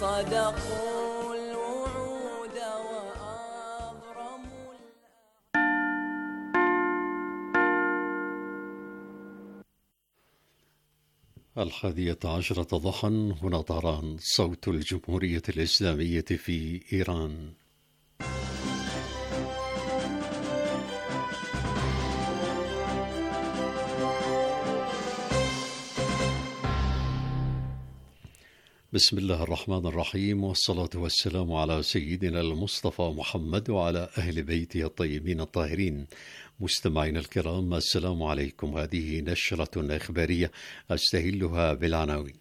صدقوا الوعود وأبرموا. الحادية عشرة ضحى. هنا طهران، صوت الجمهورية الإسلامية في إيران. بسم الله الرحمن الرحيم، والصلاة والسلام على سيدنا المصطفى محمد وعلى أهل بيته الطيبين الطاهرين. مستمعينا الكرام، السلام عليكم. هذه نشرة إخبارية أستهلها بالعناوين.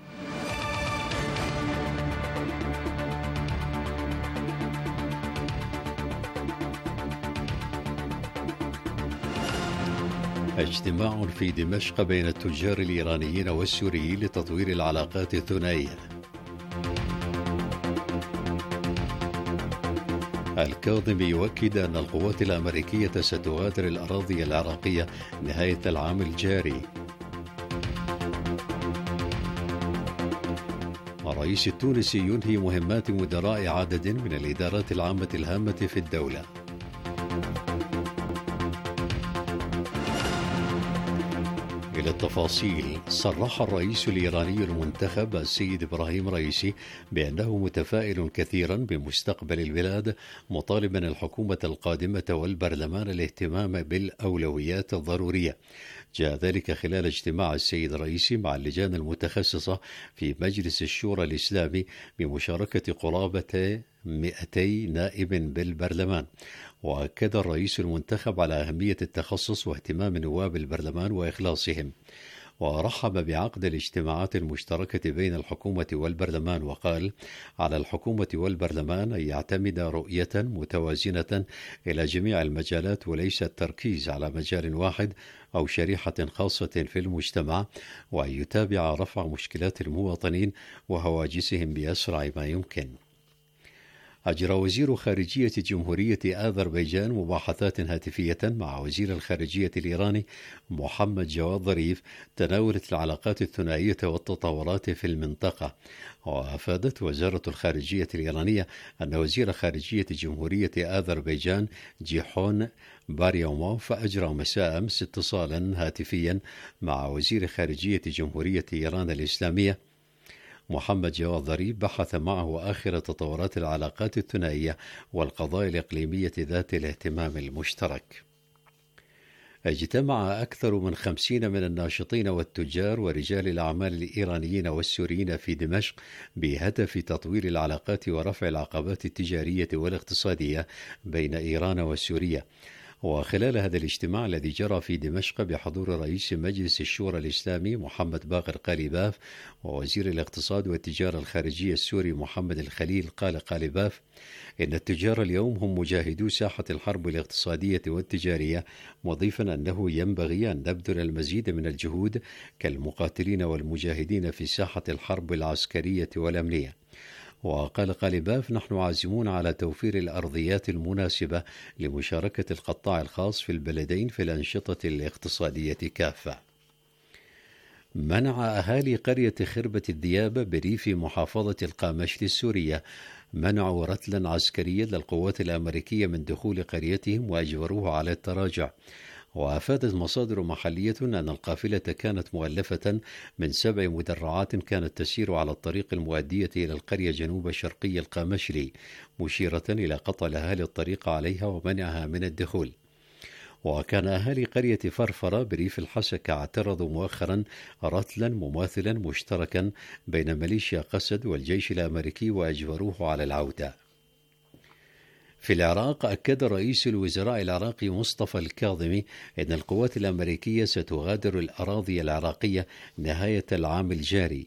اجتماع في دمشق بين التجار الإيرانيين والسوريين لتطوير العلاقات الثنائية. الكاظمي يؤكد أن القوات الأمريكية ستغادر الأراضي العراقية نهاية العام الجاري. الرئيس التونسي ينهي مهمات مدراء عدد من الإدارات العامة الهامة في الدولة. إلى التفاصيل. صرح الرئيس الإيراني المنتخب السيد إبراهيم رئيسي بأنه متفائل كثيرا بمستقبل البلاد، مطالبا الحكومة القادمة والبرلمان الاهتمام بالأولويات الضرورية. جاء ذلك خلال اجتماع السيد الرئيسي مع اللجان المتخصصة في مجلس الشورى الإسلامي بمشاركة قرابة 200 نائب بالبرلمان. وأكد الرئيس المنتخب على أهمية التخصص واهتمام نواب البرلمان وإخلاصهم، ورحب بعقد الاجتماعات المشتركة بين الحكومة والبرلمان، وقال: على الحكومة والبرلمان أن يعتمد رؤية متوازنة إلى جميع المجالات، وليس التركيز على مجال واحد أو شريحة خاصة في المجتمع، وأن يتابع رفع مشكلات المواطنين وهواجسهم بأسرع ما يمكن. أجرى وزير خارجية جمهورية أذربيجان مباحثات هاتفية مع وزير الخارجية الإيراني محمد جواد ظريف تناولت العلاقات الثنائية والتطورات في المنطقة. وأفادت وزارة الخارجية الإيرانية أن وزير خارجية جمهورية أذربيجان جيحون باريوموف أجرى مساء أمس اتصالا هاتفيا مع وزير خارجية جمهورية إيران الإسلامية محمد جواد ظريف، بحث معه آخر تطورات العلاقات الثنائية والقضايا الإقليمية ذات الاهتمام المشترك. اجتمع أكثر من 50 من الناشطين والتجار ورجال الأعمال الإيرانيين والسوريين في دمشق بهدف تطوير العلاقات ورفع العقبات التجارية والاقتصادية بين إيران وسوريا. وخلال هذا الاجتماع الذي جرى في دمشق بحضور رئيس مجلس الشورى الإسلامي محمد باقر قالباف ووزير الاقتصاد والتجارة الخارجية السوري محمد الخليل، قال قالباف: إن التجار اليوم هم مجاهدو ساحة الحرب الاقتصادية والتجارية، مضيفا أنه ينبغي أن نبذل المزيد من الجهود كالمقاتلين والمجاهدين في ساحة الحرب العسكرية والأمنية. وقال قالباف: نحن عازمون على توفير الأرضيات المناسبة لمشاركة القطاع الخاص في البلدين في الأنشطة الاقتصادية كافة. منع أهالي قرية خربة الديابة بريف محافظة القامشلي السورية منعوا رتلا عسكريا للقوات الأمريكية من دخول قريتهم وأجبروه على التراجع. وأفادت مصادر محلية أن القافلة كانت مؤلفة من 7 مدرعات كانت تسير على الطريق المؤدية إلى القرية جنوب شرقي القامشلي، مشيرة إلى قطع أهالي الطريق عليها ومنعها من الدخول. وكان أهالي قرية فرفرة بريف الحسكة اعترضوا مؤخرا رتلا مماثلا مشتركا بين ميليشيا قسد والجيش الأمريكي وأجبروه على العودة. في العراق، أكد رئيس الوزراء العراقي مصطفى الكاظمي أن القوات الأمريكية ستغادر الأراضي العراقية نهاية العام الجاري.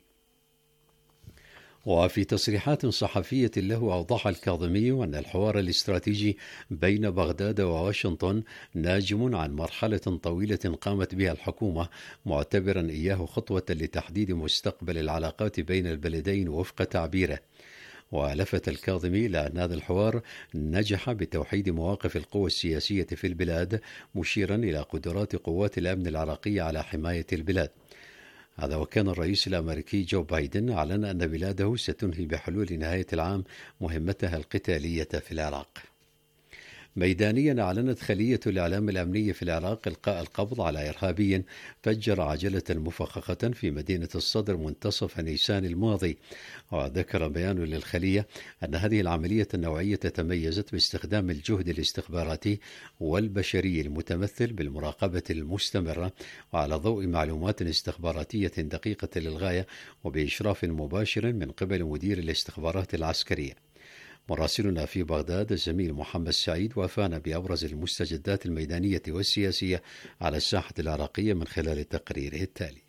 وفي تصريحات صحفية له، أوضح الكاظمي أن الحوار الاستراتيجي بين بغداد وواشنطن ناجم عن مرحلة طويلة قامت بها الحكومة، معتبرا إياه خطوة لتحديد مستقبل العلاقات بين البلدين وفق تعبيره. ولفت الكاظمي إلى أن هذا الحوار نجح بتوحيد مواقف القوى السياسية في البلاد، مشيرا إلى قدرات قوات الأمن العراقية على حماية البلاد. هذا وكان الرئيس الأمريكي جو بايدن أعلن أن بلاده ستنهي بحلول نهاية العام مهمتها القتالية في العراق. ميدانيا أعلنت خلية الإعلام الأمني في العراق إلقاء القبض على إرهابي فجر عجلة مفخخة في مدينة الصدر منتصف نيسان الماضي. وذكر بيان للخلية أن هذه العملية النوعية تميزت باستخدام الجهد الاستخباراتي والبشري المتمثل بالمراقبة المستمرة وعلى ضوء معلومات استخباراتية دقيقة للغاية وبإشراف مباشر من قبل مدير الاستخبارات العسكرية. مراسلنا في بغداد الزميل محمد سعيد وافانا بأبرز المستجدات الميدانية والسياسية على الساحة العراقية من خلال تقريره التالي.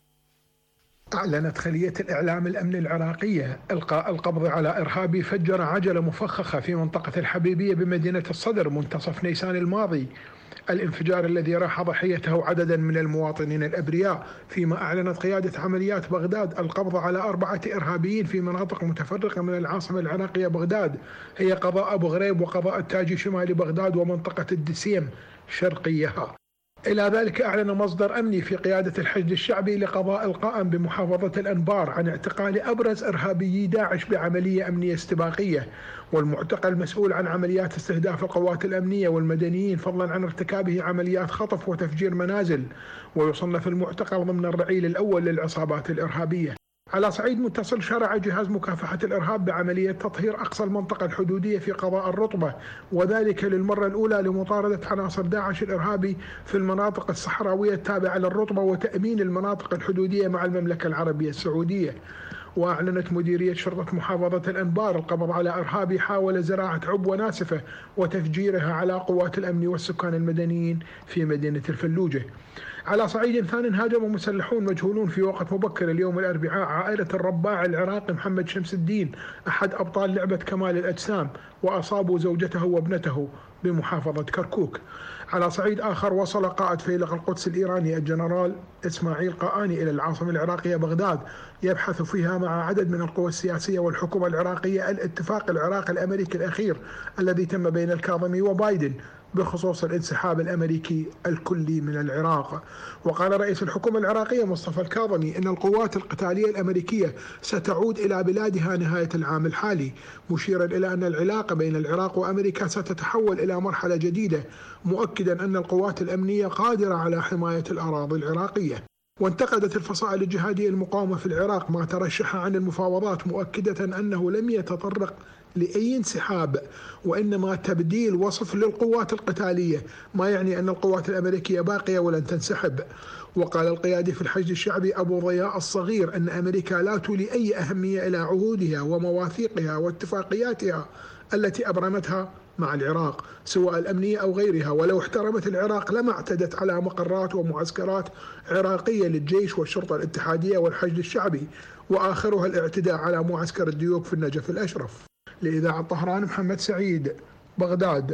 أعلنت خلية الإعلام الأمني العراقية إلقاء القبض على إرهابي فجر عجلة مفخخة في منطقة الحبيبية بمدينة الصدر منتصف نيسان الماضي. الانفجار الذي راح ضحيته عددا من المواطنين الأبرياء، فيما أعلنت قيادة عمليات بغداد القبض على 4 إرهابيين في مناطق متفرقة من العاصمة العراقية بغداد، هي قضاء أبو غريب وقضاء التاجي شمال بغداد ومنطقة الدسيم شرقيها. إلى ذلك أعلن مصدر أمني في قيادة الحشد الشعبي لقضاء القائم بمحافظة الأنبار عن اعتقال أبرز إرهابيي داعش بعملية أمنية استباقية، والمعتقل مسؤول عن عمليات استهداف القوات الأمنية والمدنيين فضلا عن ارتكابه عمليات خطف وتفجير منازل، ويصنف المعتقل ضمن الرعيل الأول للعصابات الإرهابية. على صعيد متصل، شرع جهاز مكافحة الإرهاب بعملية تطهير أقصى المنطقة الحدودية في قضاء الرطبة، وذلك للمرة الأولى لمطاردة عناصر داعش الإرهابي في المناطق الصحراوية التابعة للرطبة وتأمين المناطق الحدودية مع المملكة العربية السعودية. وأعلنت مديرية شرطة محافظة الأنبار القبض على إرهابي حاول زراعة عبوة ناسفة وتفجيرها على قوات الأمن والسكان المدنيين في مدينة الفلوجة. على صعيد ثان، هاجم مسلحون مجهولون في وقت مبكر اليوم الأربعاء عائلة الرباع العراقي محمد شمس الدين أحد أبطال لعبة كمال الأجسام، وأصابوا زوجته وابنته بمحافظة كركوك. على صعيد آخر، وصل قائد فيلق القدس الإيراني الجنرال إسماعيل قآني إلى العاصمة العراقية بغداد يبحث فيها مع عدد من القوى السياسية والحكومة العراقية الاتفاق العراقي الأمريكي الأخير الذي تم بين الكاظمي وبايدن بخصوص الانسحاب الأمريكي الكلي من العراق. وقال رئيس الحكومة العراقية مصطفى الكاظمي إن القوات القتالية الأمريكية ستعود إلى بلادها نهاية العام الحالي، مشيرا إلى أن العلاقة بين العراق وأمريكا ستتحول إلى مرحلة جديدة، مؤكدا أن القوات الأمنية قادرة على حماية الأراضي العراقية. وانتقدت الفصائل الجهادية المقاومة في العراق ما ترشح عن المفاوضات، مؤكدة أنه لم يتطرق لأي انسحاب وإنما تبديل وصف للقوات القتالية، ما يعني أن القوات الأمريكية باقية ولن تنسحب. وقال القيادي في الحشد الشعبي أبو ضياء الصغير أن أمريكا لا تولي أي أهمية إلى عهودها ومواثيقها واتفاقياتها التي أبرمتها مع العراق سواء الأمنية أو غيرها، ولو احترمت العراق لما اعتدت على مقرات ومعسكرات عراقية للجيش والشرطة الاتحادية والحشد الشعبي، وآخرها الاعتداء على معسكر الديوك في النجف الأشرف. لإذاعة طهران، محمد سعيد، بغداد.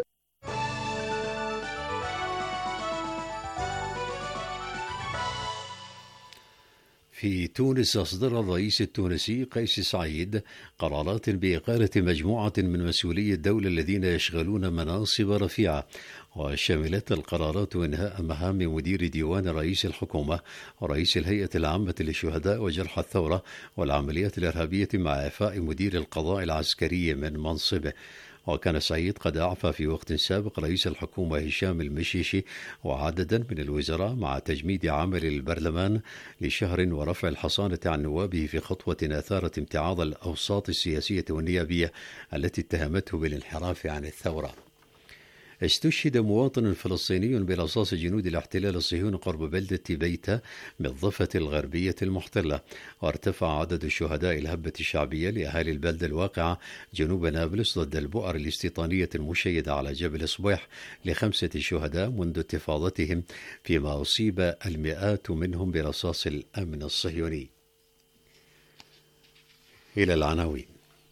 في تونس، أصدر الرئيس التونسي قيس سعيد قرارات بإقالة مجموعة من مسؤولي الدولة الذين يشغلون مناصب رفيعة، وشملت القرارات إنهاء مهام مدير ديوان رئيس الحكومة ورئيس الهيئة العامة للشهداء وجرحى الثورة والعمليات الإرهابية مع إعفاء مدير القضاء العسكري من منصبه. وكان سعيد قد أعفى في وقت سابق رئيس الحكومة هشام المشيشي وعددا من الوزراء مع تجميد عمل البرلمان لشهر ورفع الحصانة عن نوابه في خطوة أثارت امتعاض الأوساط السياسية والنيابية التي اتهمته بالانحراف عن الثورة. استشهد مواطن فلسطيني برصاص جنود الاحتلال الصهيوني قرب بلدة بيتا بالضفة الغربية المحتلة، وارتفع عدد الشهداء الهبة الشعبية لأهالي البلدة الواقعة جنوب نابلس ضد البؤر الاستيطانية المشيدة على جبل صبيح ل5 شهداء منذ انتفاضتهم، فيما أصيب المئات منهم برصاص الأمن الصهيوني. إلى العناوين.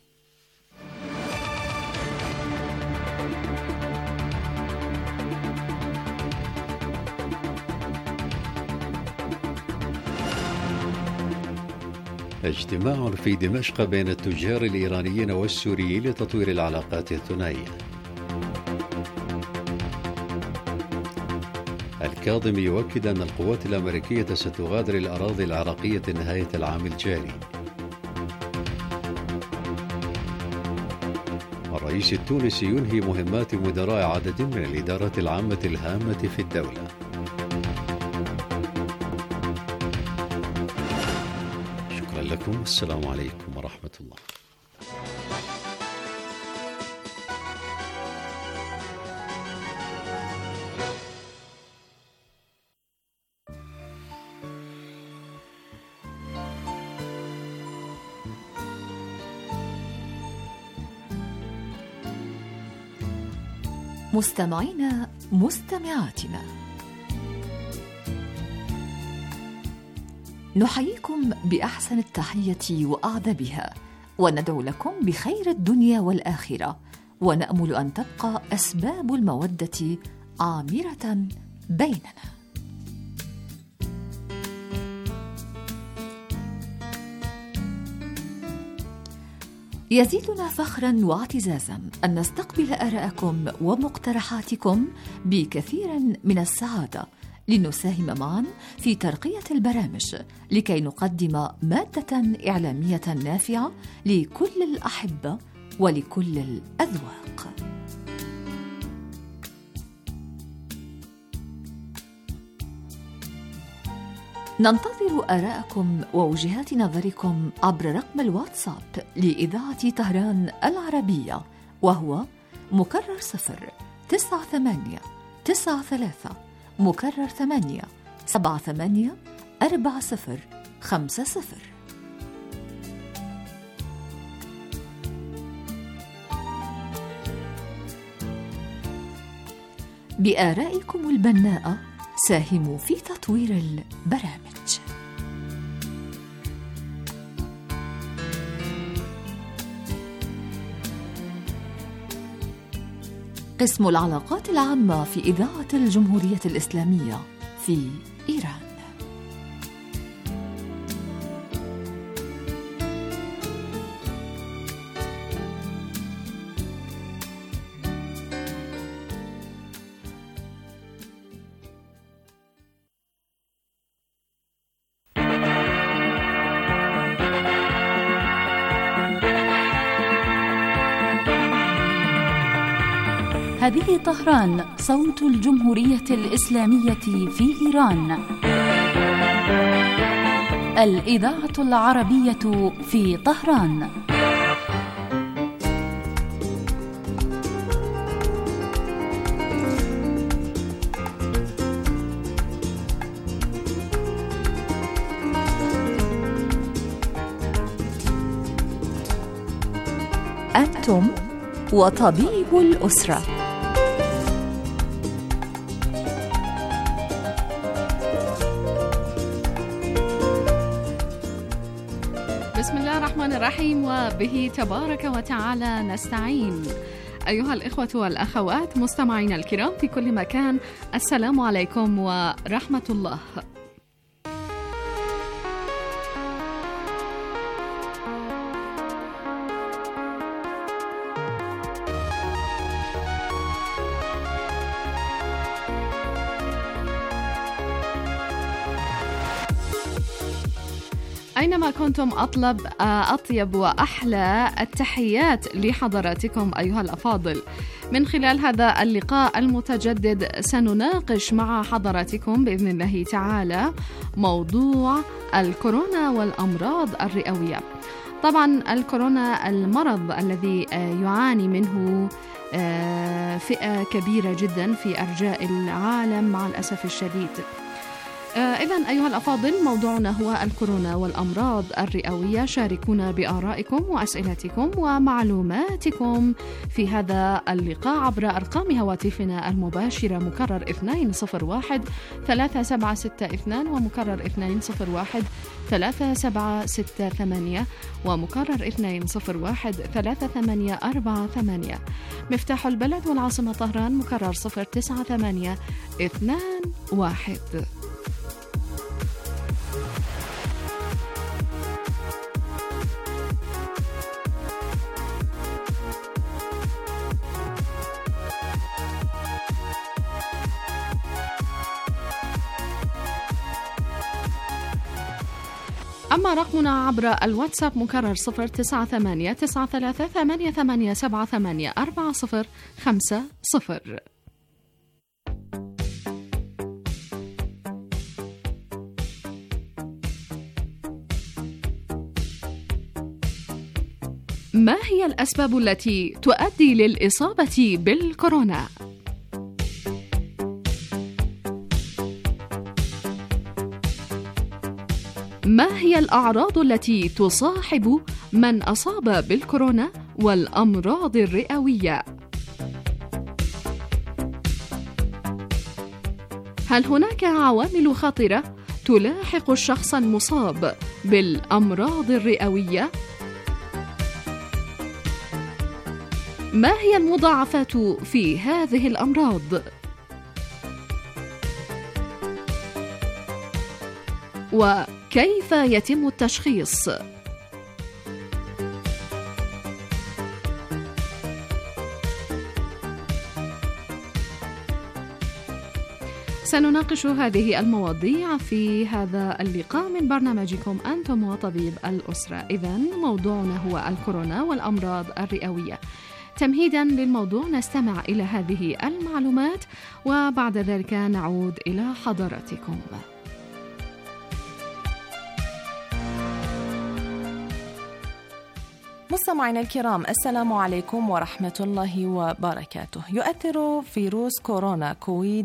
اجتماع في دمشق بين التجار الإيرانيين والسوريين لتطوير العلاقات الثنائية. الكاظمي يؤكد أن القوات الأمريكية ستغادر الأراضي العراقية نهاية العام الجاري. الرئيس التونسي ينهي مهمات مدراء عدد من الإدارات العامة الهامة في الدولة. شكرا لكم، السلام عليكم ورحمة الله. مستمعينا مستمعاتنا، نحييكم بأحسن التحية وأعذبها، وندعو لكم بخير الدنيا والآخرة، ونأمل أن تبقى أسباب المودة عامرة بيننا. يزيدنا فخراً واعتزازاً أن نستقبل آراءكم ومقترحاتكم بكثير من السعادة، لنساهم معاً في ترقية البرامج لكي نقدم مادة إعلامية نافعة لكل الأحبة ولكل الأذواق. ننتظر آراءكم ووجهات نظركم عبر رقم الواتساب لإذاعة طهران العربية، وهو مكرر 09893 مكرر 8784050. بآرائكم البناءة ساهموا في تطوير البرامج. قسم العلاقات العامة في إذاعة الجمهورية الإسلامية في إيران. هذه طهران، صوت الجمهورية الإسلامية في إيران، الإذاعة العربية في طهران. أنتم وطبيب الأسرة. بسم الله الرحمن الرحيم، وبه تبارك وتعالى نستعين. أيها الإخوة والأخوات مستمعين الكرام في كل مكان، السلام عليكم ورحمة الله. أينما كنتم أطيب وأحلى التحيات لحضراتكم أيها الأفاضل. من خلال هذا اللقاء المتجدد سنناقش مع حضراتكم بإذن الله تعالى موضوع الكورونا والأمراض الرئوية. طبعا الكورونا المرض الذي يعاني منه فئة كبيرة جدا في أرجاء العالم مع الأسف الشديد. إذن أيها الأفاضل، موضوعنا هو الكورونا والأمراض الرئوية. شاركونا بآرائكم وأسئلتكم ومعلوماتكم في هذا اللقاء عبر أرقام هواتفنا المباشرة مكرر 201 3762 ومكرر 201 3768 ومكرر 201 3848. مفتاح البلد والعاصمة طهران مكرر 09821. أما رقمنا عبر الواتساب مكرر 098-93-88-78-4050. ما هي الأسباب التي تؤدي للإصابة بالكورونا؟ ما هي الأعراض التي تصاحب من أصاب بالكورونا والأمراض الرئوية؟ هل هناك عوامل خطرة تلاحق الشخص المصاب بالأمراض الرئوية؟ ما هي المضاعفات في هذه الأمراض؟ وكيف يتم التشخيص؟ سنناقش هذه المواضيع في هذا اللقاء من برنامجكم أنتم وطبيب الأسرة. إذن موضوعنا هو الكورونا والأمراض الرئوية. تمهيدا للموضوع نستمع إلى هذه المعلومات وبعد ذلك نعود إلى حضراتكم. مستمعينا الكرام، السلام عليكم ورحمة الله وبركاته. يؤثر فيروس كورونا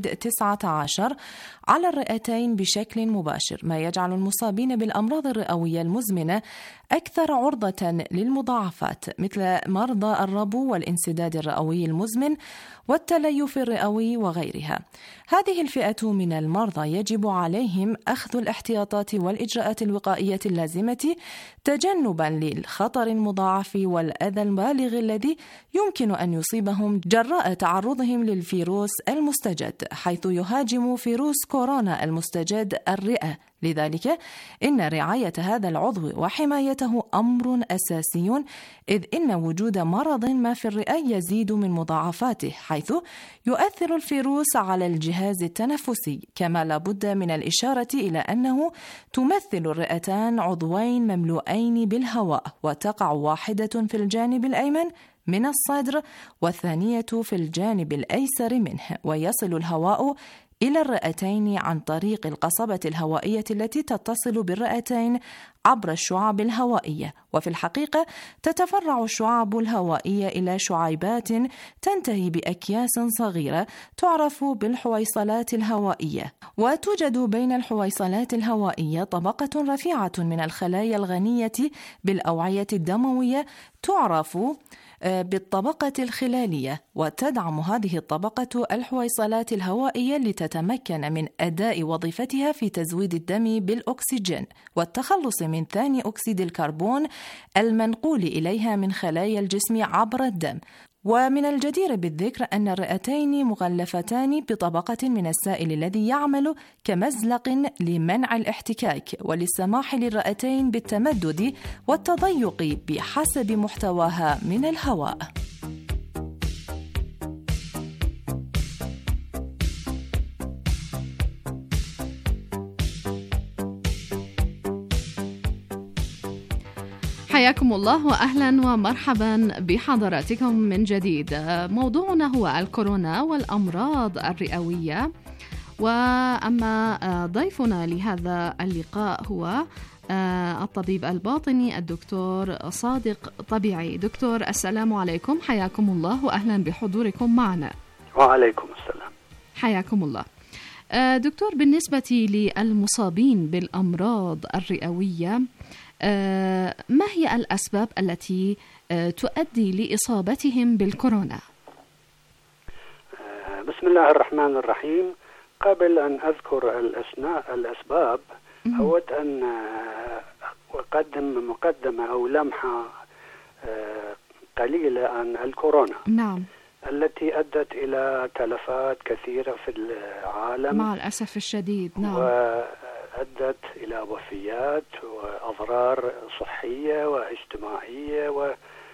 كوفيد-19 على الرئتين بشكل مباشر، ما يجعل المصابين بالأمراض الرئوية المزمنة أكثر عرضة للمضاعفات مثل مرضى الربو والانسداد الرئوي المزمن والتليف الرئوي وغيرها. هذه الفئة من المرضى يجب عليهم أخذ الاحتياطات والإجراءات الوقائية اللازمة تجنبا للخطر المضاعف والأذى البالغ الذي يمكن أن يصيبهم جراء تعرضهم للفيروس المستجد، حيث يهاجم فيروس كورونا المستجد الرئة. لذلك إن رعاية هذا العضو وحمايته أمر أساسي، إذ إن وجود مرض ما في الرئة يزيد من مضاعفاته، حيث يؤثر الفيروس على الجهاز التنفسي. كما لا بد من الإشارة إلى أنه تمثل الرئتان عضوين مملوءين بالهواء، وتقع واحدة في الجانب الأيمن من الصدر والثانية في الجانب الأيسر منه، ويصل الهواء إلى الرئتين عن طريق القصبة الهوائية التي تتصل بالرئتين عبر الشعاب الهوائية. وفي الحقيقة تتفرع الشعاب الهوائية إلى شعيبات تنتهي بأكياس صغيرة تعرف بالحويصلات الهوائية، وتوجد بين الحويصلات الهوائية طبقة رفيعة من الخلايا الغنية بالأوعية الدموية تعرف بالطبقة الخلالية، وتدعم هذه الطبقة الحويصلات الهوائية لتتمكن من أداء وظيفتها في تزويد الدم بالأكسجين والتخلص من ثاني أكسيد الكربون المنقول إليها من خلايا الجسم عبر الدم. ومن الجدير بالذكر أن الرئتين مغلفتان بطبقة من السائل الذي يعمل كمزلق لمنع الاحتكاك وللسماح للرئتين بالتمدد والتضيق بحسب محتواها من الهواء. حياكم الله وأهلا ومرحبا بحضراتكم من جديد. موضوعنا هو الكورونا والأمراض الرئوية، وأما ضيفنا لهذا اللقاء هو الطبيب الباطني الدكتور صادق طبيعي. دكتور السلام عليكم، حياكم الله وأهلا بحضوركم معنا. وعليكم السلام. حياكم الله. دكتور، بالنسبة للمصابين بالأمراض الرئوية ما هي الأسباب التي تؤدي لإصابتهم بالكورونا؟ بسم الله الرحمن الرحيم. قبل أن أذكر الأسباب أود أن أقدم مقدمة أو لمحة قليلة عن الكورونا. نعم. التي أدت إلى تلفات كثيرة في العالم مع الأسف الشديد. نعم. وأدت إلى وفيات وأضرار صحية واجتماعية، وإن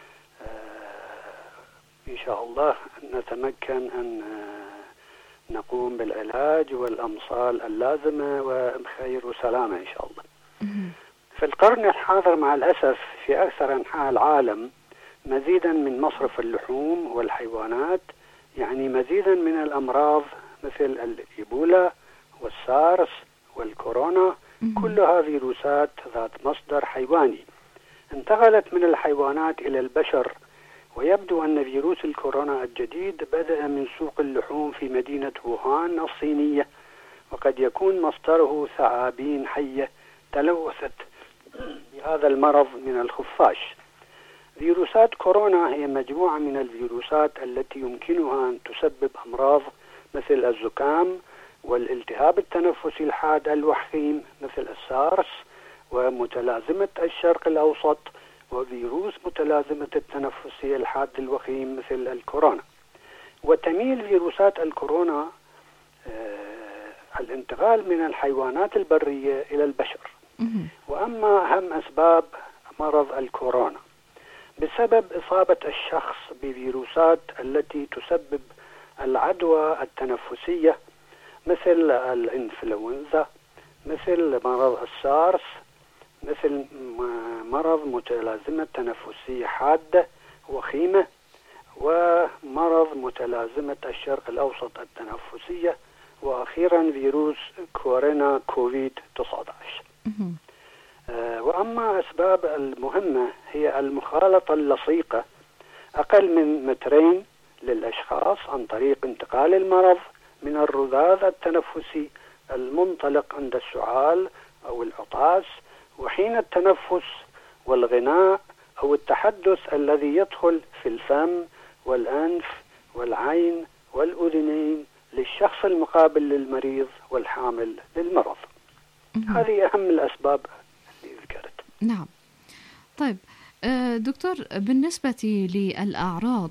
شاء الله نتمكن أن نقوم بالعلاج والأمصال اللازمة وبخير وسلامة إن شاء الله. في القرن الحاضر مع الأسف في أكثر أنحاء العالم مزيدا من مصرف اللحوم والحيوانات، يعني مزيدا من الأمراض مثل الإيبولا والسارس والكورونا، كلها فيروسات ذات مصدر حيواني انتقلت من الحيوانات إلى البشر. ويبدو أن فيروس الكورونا الجديد بدأ من سوق اللحوم في مدينة ووهان الصينية، وقد يكون مصدره ثعابين حية تلوثت بهذا المرض من الخفاش. فيروسات كورونا هي مجموعة من الفيروسات التي يمكنها أن تسبب أمراض مثل الزكام والالتهاب التنفسي الحاد الوخيم مثل السارس، ومتلازمة الشرق الأوسط، وفيروس متلازمة التنفسي الحاد الوخيم مثل الكورونا. وتميل فيروسات الكورونا الانتقال من الحيوانات البرية إلى البشر. وأما أهم أسباب مرض الكورونا بسبب إصابة الشخص بفيروسات التي تسبب العدوى التنفسية مثل الإنفلونزا، مثل مرض السارس، مثل مرض متلازمة تنفسية حادة وخيمة، ومرض متلازمة الشرق الأوسط التنفسية، وأخيرا فيروس كورونا كوفيد 19. وأما أسباب المهمة هي المخالطة اللصيقة أقل من 2 متر للأشخاص عن طريق انتقال المرض من الرذاذ التنفسي المنطلق عند السعال أو العطاس وحين التنفس، والغناء أو التحدث الذي يدخل في الفم والأنف والعين والأذنين للشخص المقابل للمريض والحامل للمرض. هذه أهم الأسباب اللي ذكرت. نعم. طيب دكتور، بالنسبة للأعراض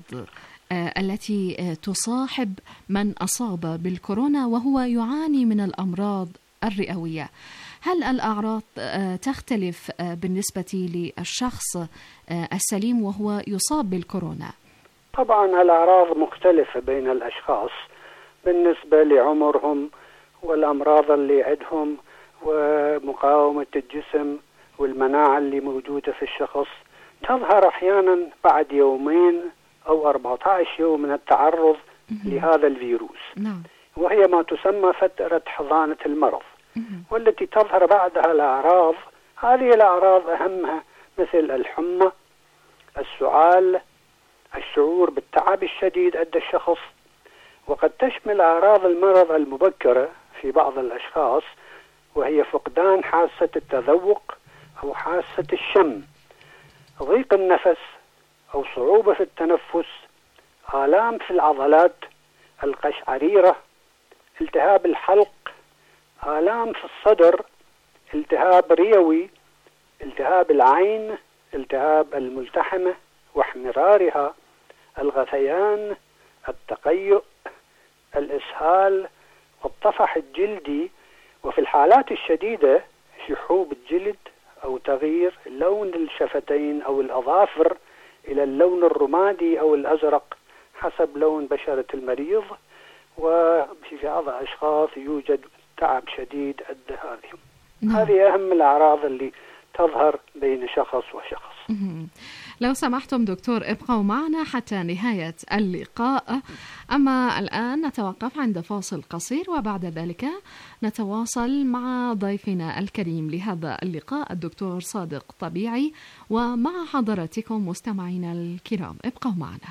التي تصاحب من أصاب بالكورونا وهو يعاني من الأمراض الرئوية، هل الأعراض تختلف بالنسبة للشخص السليم وهو يصاب بالكورونا؟ طبعا الأعراض مختلفة بين الأشخاص بالنسبة لعمرهم والأمراض اللي عندهم ومقاومة الجسم والمناعة اللي موجودة في الشخص. تظهر أحيانا بعد 2 أو 14 يوم من التعرض لهذا الفيروس، وهي ما تسمى فترة حضانة المرض، والتي تظهر بعدها الأعراض. هذه الأعراض أهمها مثل الحمى، السعال، الشعور بالتعب الشديد عند الشخص. وقد تشمل أعراض المرض المبكرة في بعض الأشخاص، وهي فقدان حاسة التذوق أو حاسة الشم، ضيق النفس أو صعوبة في التنفس، آلام في العضلات، القشعريرة، التهاب الحلق، آلام في الصدر، التهاب رئوي، التهاب العين، التهاب الملتحمة واحمرارها، الغثيان، التقيؤ، الإسهال، والطفح الجلدي، وفي الحالات الشديدة شحوب الجلد أو تغيير لون الشفتين أو الأظافر إلى اللون الرمادي أو الأزرق حسب لون بشرة المريض. وفي بعض الأشخاص يوجد تعب شديد عند هذه. هذه أهم الأعراض اللي تظهر بين شخص وشخص. لو سمحتم دكتور ابقوا معنا حتى نهاية اللقاء. أما الآن نتوقف عند فاصل قصير، وبعد ذلك نتواصل مع ضيفنا الكريم لهذا اللقاء الدكتور صادق طبيعي، ومع حضراتكم مستمعينا الكرام. ابقوا معنا.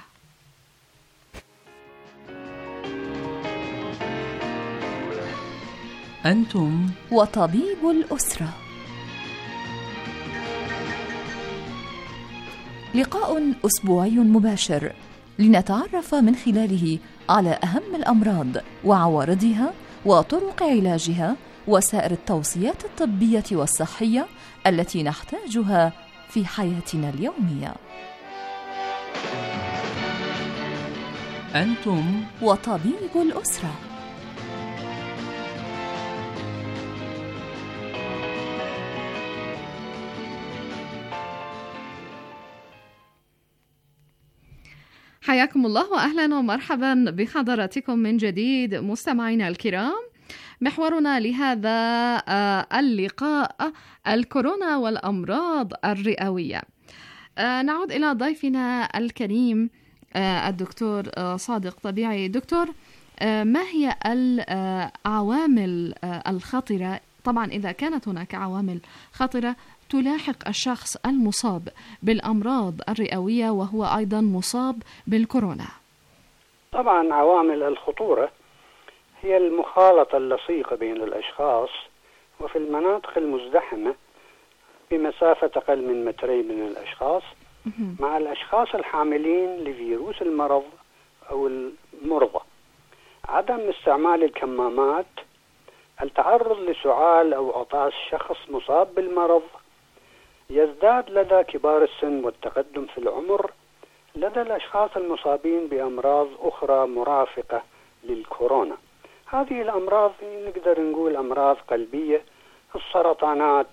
أنتم وطبيب الأسرة، لقاء أسبوعي مباشر لنتعرف من خلاله على أهم الأمراض وعوارضها وطرق علاجها وسائر التوصيات الطبية والصحية التي نحتاجها في حياتنا اليومية. أنتم وطبيب الأسرة. حياكم الله وأهلا ومرحبا بحضراتكم من جديد مستمعينا الكرام محورنا لهذا اللقاء الكورونا والأمراض الرئوية. نعود إلى ضيفنا الكريم الدكتور صادق طبيعي. دكتور، ما هي العوامل الخطرة، طبعا إذا كانت هناك عوامل خطرة تلاحق الشخص المصاب بالأمراض الرئوية وهو أيضا مصاب بالكورونا؟ طبعا عوامل الخطورة هي المخالطة اللصيقة بين الأشخاص وفي المناطق المزدحمة بمسافة أقل من 2 من الأشخاص مع الأشخاص الحاملين لفيروس المرض أو المرضى، عدم استعمال الكمامات، التعرض لسعال أو عطاس شخص مصاب بالمرض، يزداد لدى كبار السن والتقدم في العمر لدى الأشخاص المصابين بأمراض أخرى مرافقة للكورونا. هذه الأمراض نقدر نقول أمراض قلبية، السرطانات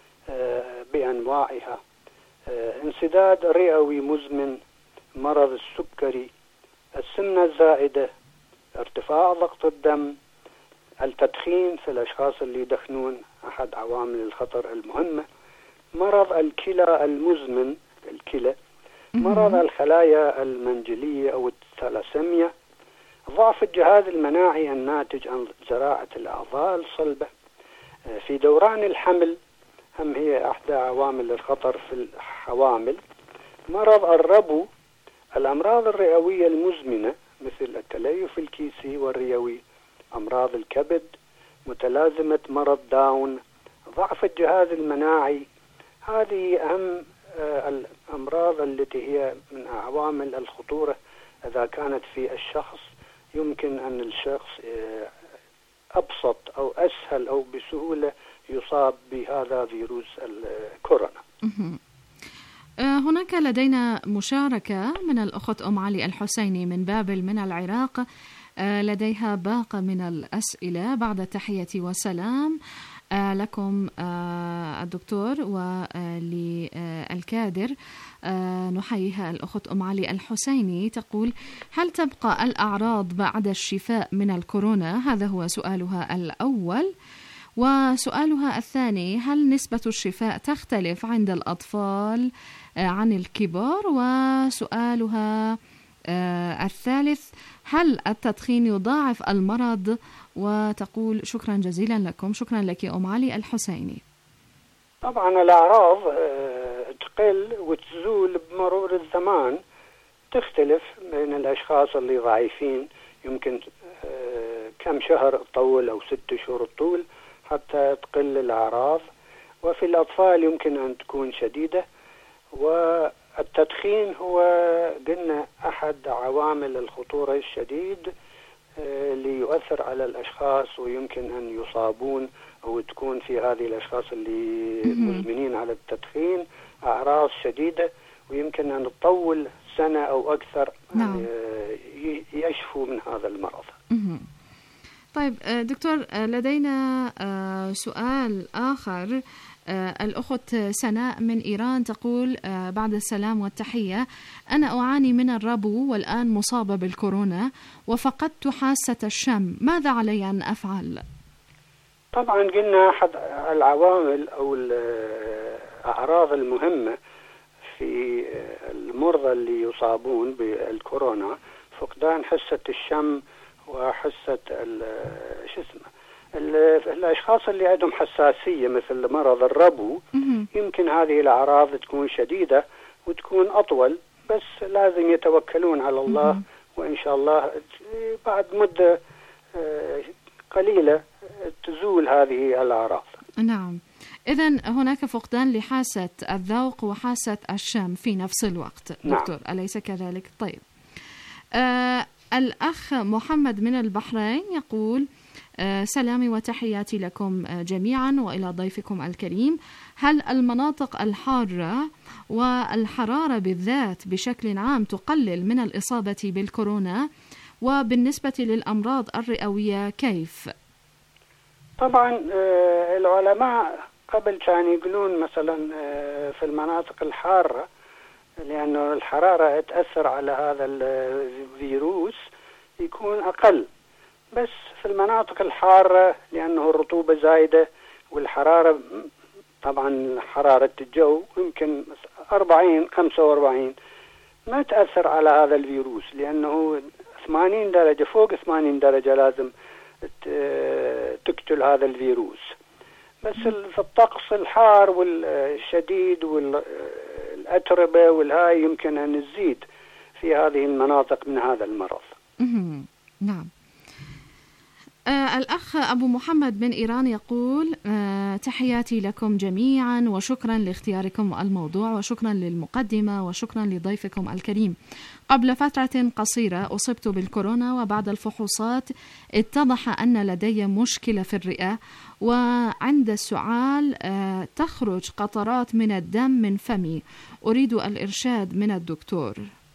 بأنواعها، انسداد رئوي مزمن، مرض السكري، السمنة الزائدة، ارتفاع ضغط الدم، التدخين في الأشخاص اللي يدخنون أحد عوامل الخطر المهمة، مرض الكلى المزمن الكلى، مرض الخلايا المنجلية أو الثلاسيميا، ضعف الجهاز المناعي الناتج عن زراعة الأعضاء الصلبة. في دوران الحمل هم هي أحدى عوامل الخطر في الحوامل، مرض الربو، الأمراض الرئوية المزمنة مثل التليف الكيسي والرئوي، أمراض الكبد، متلازمة مرض داون، ضعف الجهاز المناعي. هذه أهم الأمراض التي هي من عوامل الخطورة إذا كانت في الشخص. يمكن أن الشخص أبسط أو أسهل أو بسهولة يصاب بهذا فيروس الكورونا. هناك لدينا مشاركة من الأخت أم علي الحسيني من بابل من العراق، لديها باقة من الأسئلة. بعد تحية وسلام لكم الدكتور وللكادر، نحييها الأخت أم علي الحسيني. تقول: هل تبقى الأعراض بعد الشفاء من الكورونا؟ هذا هو سؤالها الأول. وسؤالها الثاني: هل نسبة الشفاء تختلف عند الأطفال عن الكبار؟ وسؤالها الثالث: هل التدخين يضاعف المرض؟ وتقول: شكرا جزيلا لكم. شكرا لك أم علي الحسيني. طبعا الأعراض تقل وتزول بمرور الزمان، تختلف بين الأشخاص اللي ضعيفين، يمكن كم شهر تطول أو 6 شهور تطول حتى تقل الأعراض، وفي الأطفال يمكن أن تكون شديدة. والتدخين هو قلنا أحد عوامل الخطورة الشديد اللي يؤثر على الأشخاص ويمكن أن يصابون أو تكون في هذه الأشخاص اللي مزمنين على التدخين أعراض شديدة، ويمكن أن تطول سنة أو أكثر يشفوا من هذا المرض. طيب دكتور، لدينا سؤال آخر. الأخت سناء من إيران تقول: بعد السلام والتحية، أنا أعاني من الربو والآن مصابة بالكورونا وفقدت حاسة الشم، ماذا علي أن أفعل؟ طبعا قلنا أحد العوامل أو الأعراض المهمة في المرضى اللي يصابون بالكورونا فقدان حاسة الشم وحاسة الأشخاص اللي عندهم حساسية مثل مرض الربو. يمكن هذه الأعراض تكون شديدة وتكون أطول، بس لازم يتوكلون على الله، وإن شاء الله بعد مدة قليلة تزول هذه الأعراض. نعم، إذن هناك فقدان لحاسة الذوق وحاسة الشم في نفس الوقت. دكتور، نعم. أليس كذلك؟ طيب. الأخ محمد من البحرين يقول: سلامي وتحياتي لكم جميعا وإلى ضيفكم الكريم. هل المناطق الحارة والحرارة بالذات بشكل عام تقلل من الإصابة بالكورونا؟ وبالنسبة للأمراض الرئوية كيف؟ طبعا العلماء قبل كانوا يقولون مثلا في المناطق الحارة، لأنه الحرارة تأثر على هذا الفيروس يكون أقل، بس في المناطق الحارة لأنه الرطوبة زايدة والحرارة، طبعا حرارة الجو يمكن 40-45 ما تأثر على هذا الفيروس، لأنه 80 درجة فوق 80 درجة لازم تقتل هذا الفيروس. بس في الطقس الحار والشديد والأتربة والهاي يمكن أن نزيد في هذه المناطق من هذا المرض. نعم. الأخ أبو محمد من إيران يقول تحياتي لكم جميعا وشكرا لاختياركم الموضوع وشكرا للمقدمة وشكرا لضيفكم الكريم. قبل فترة قصيرة أصبت بالكورونا وبعد الفحوصات اتضح أن لدي مشكلة في الرئة، وعند السعال تخرج قطرات من الدم من فمي، أريد الإرشاد من الدكتور.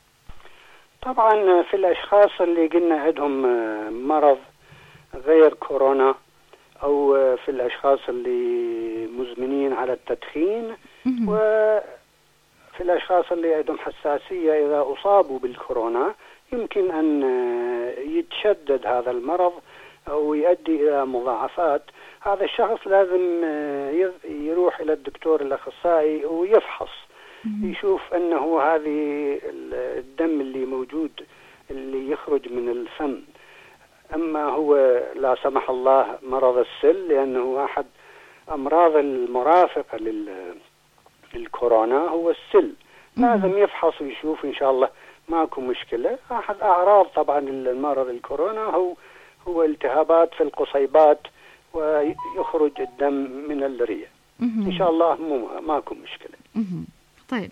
طبعا في الأشخاص اللي قلنا عندهم مرض غير كورونا أو في الأشخاص اللي مزمنين على التدخين وفي الأشخاص اللي عندهم حساسية إذا أصابوا بالكورونا يمكن أن يتشدد هذا المرض أو يؤدي إلى مضاعفات. هذا الشخص لازم يروح إلى الدكتور الأخصائي ويفحص يشوف أنه هذه الدم اللي موجود اللي يخرج من الفم أما هو لا سمح الله مرض السل، لأنه أحد أمراض المرافقة للكورونا هو السل. لازم يفحص ويشوف إن شاء الله ماكو مشكلة. أحد أعراض طبعا المرض الكورونا هو التهابات في القصيبات ويخرج الدم من الرئة. إن شاء الله ماكو مشكلة. طيب،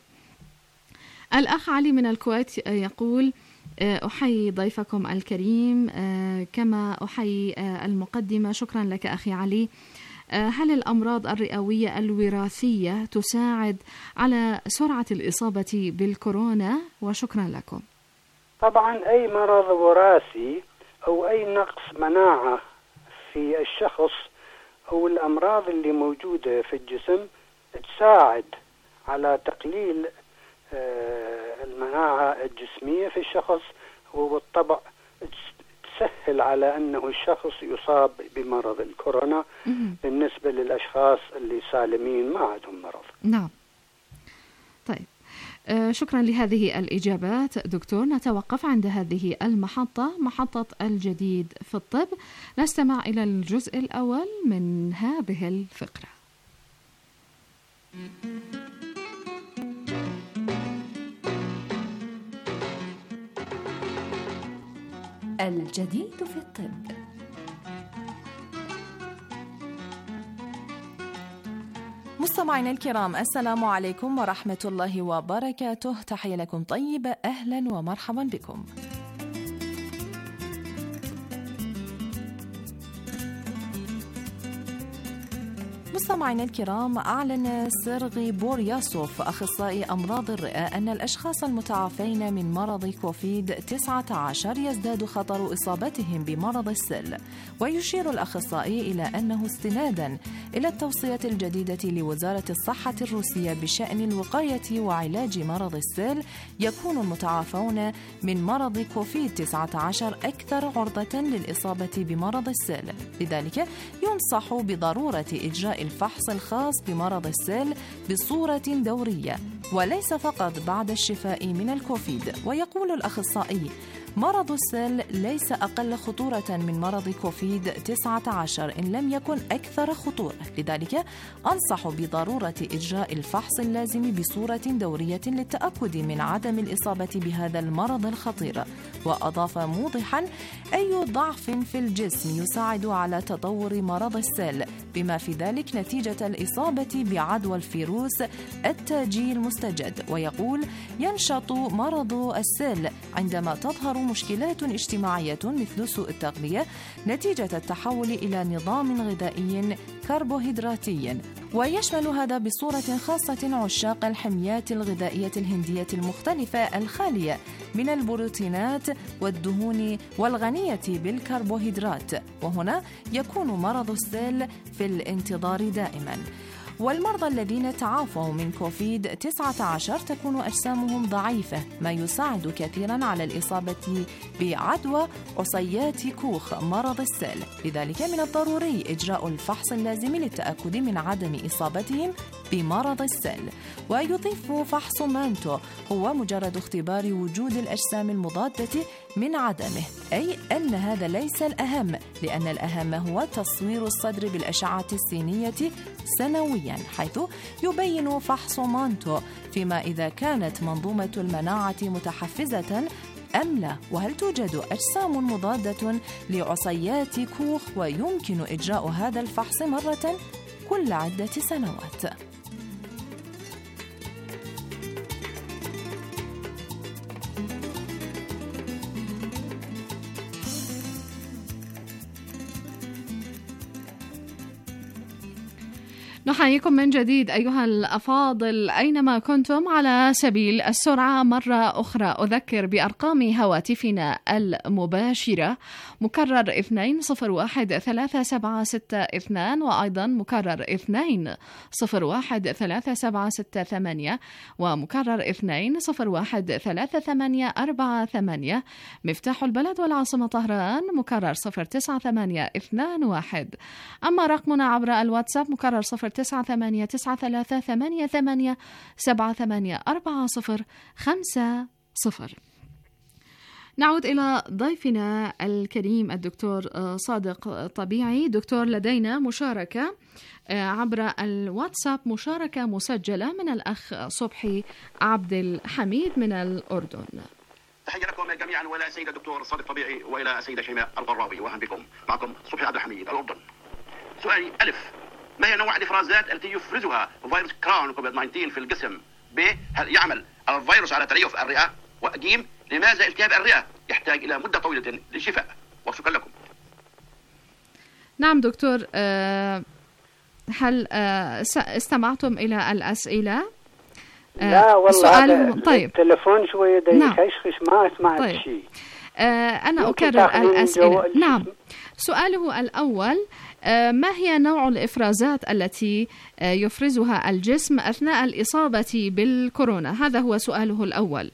الأخ علي من الكويت يقول أحيي ضيفكم الكريم كما أحيي المقدمة. شكرا لك أخي علي. هل الأمراض الرئوية الوراثية تساعد على سرعة الإصابة بالكورونا؟ وشكرا لكم. طبعا أي مرض وراثي أو أي نقص مناعة في الشخص أو الأمراض اللي موجودة في الجسم تساعد على تقليل المناعة الجسمية في الشخص، وبالطبع تسهل على أنه الشخص يصاب بمرض الكورونا بالنسبة للأشخاص اللي سالمين ما عندهم مرض. نعم. طيب، شكرا لهذه الإجابات دكتور. نتوقف عند هذه المحطة، محطة الجديد في الطب. نستمع إلى الجزء الأول من هذه الفقرة. الجديد في الطب. مستمعينا الكرام، السلام عليكم ورحمة الله وبركاته. تحية لكم طيبة، أهلا ومرحبا بكم. مستمعينا الكرام، أعلن سيرغي بورياسوف أخصائي أمراض الرئة أن الأشخاص المتعافين من مرض كوفيد-19 يزداد خطر إصابتهم بمرض السل. ويشير الأخصائي إلى أنه استنادا إلى التوصية الجديدة لوزارة الصحة الروسية بشأن الوقاية وعلاج مرض السل، يكون المتعافون من مرض كوفيد-19 أكثر عرضة للإصابة بمرض السل. لذلك ينصح بضرورة إجراء الفحص الخاص بمرض السل بصورة دورية وليس فقط بعد الشفاء من الكوفيد. ويقول الأخصائي: مرض السل ليس أقل خطورة من مرض كوفيد-19 إن لم يكن أكثر خطورة، لذلك أنصح بضرورة إجراء الفحص اللازم بصورة دورية للتأكد من عدم الإصابة بهذا المرض الخطير. وأضاف موضحا: أي ضعف في الجسم يساعد على تطور مرض السل، بما في ذلك نتيجة الإصابة بعدوى الفيروس التاجي المستجد. ويقول: ينشط مرض السل عندما تظهر مشكلات اجتماعية مثل سوء التغذية نتيجة التحول إلى نظام غذائي كربوهيدراتي. ويشمل هذا بصورة خاصة عشاق الحميات الغذائية الهندية المختلفة الخالية من البروتينات والدهون والغنية بالكربوهيدرات، وهنا يكون مرض السل في الانتظار دائما. والمرضى الذين تعافوا من كوفيد-19 تكون أجسامهم ضعيفة، ما يساعد كثيرا على الإصابة بعدوى عصيات كوخ مرض السل. لذلك من الضروري إجراء الفحص اللازم للتأكد من عدم إصابتهم بمرض السل. ويضيف فحص مانتو هو مجرد اختبار وجود الأجسام المضادة من عدمه، أي أن هذا ليس الأهم، لأن الأهم هو تصوير الصدر بالأشعة السينية سنويا، حيث يبين فحص مانتو فيما إذا كانت منظومة المناعة متحفزة أم لا، وهل توجد أجسام مضادة لعصيات كوخ، ويمكن إجراء هذا الفحص مرة كل عدة سنوات. نحييكم من جديد أيها الأفاضل أينما كنتم. على سبيل السرعة مرة أخرى أذكر بأرقام هواتفنا المباشرة، مكرر 2013762 وأيضا مكرر 2013768 ومكرر 2013848. مفتاح البلد والعاصمة طهران مكرر 09821. أما رقمنا عبر الواتساب مكرر 0933838784050. نعود إلى ضيفنا الكريم الدكتور صادق طبيعي. دكتور، لدينا مشاركة عبر الواتساب، مشاركة مسجلة من الأخ صبحي عبد الحميد من الأردن. تحية لكم جميعا وإلى السيد الدكتور صادق طبيعي وإلى السيدة شيماء الغراوي، وأهلا بكم. معكم صبحي عبد الحميد الأردن. سؤالي: ألف، ما هي نوع الإفرازات التي يفرزها فيروس كورونا كوفيد-19 في الجسم؟ ب، هل يعمل الفيروس على تليف الرئة؟ وج، لماذا التهاب الرئة يحتاج إلى مدة طويلة للشفاء؟ وشكرا لكم. نعم دكتور، هل استمعتم إلى الأسئلة؟ لا والله، طيب. التلفون شوية يخشخش، ما سمعت طيب. شيء. أنا أكرر الأسئلة. نعم، سؤاله الأول: ما هي نوع الإفرازات التي يفرزها الجسم أثناء الإصابة بالكورونا؟ هذا هو سؤاله الأول.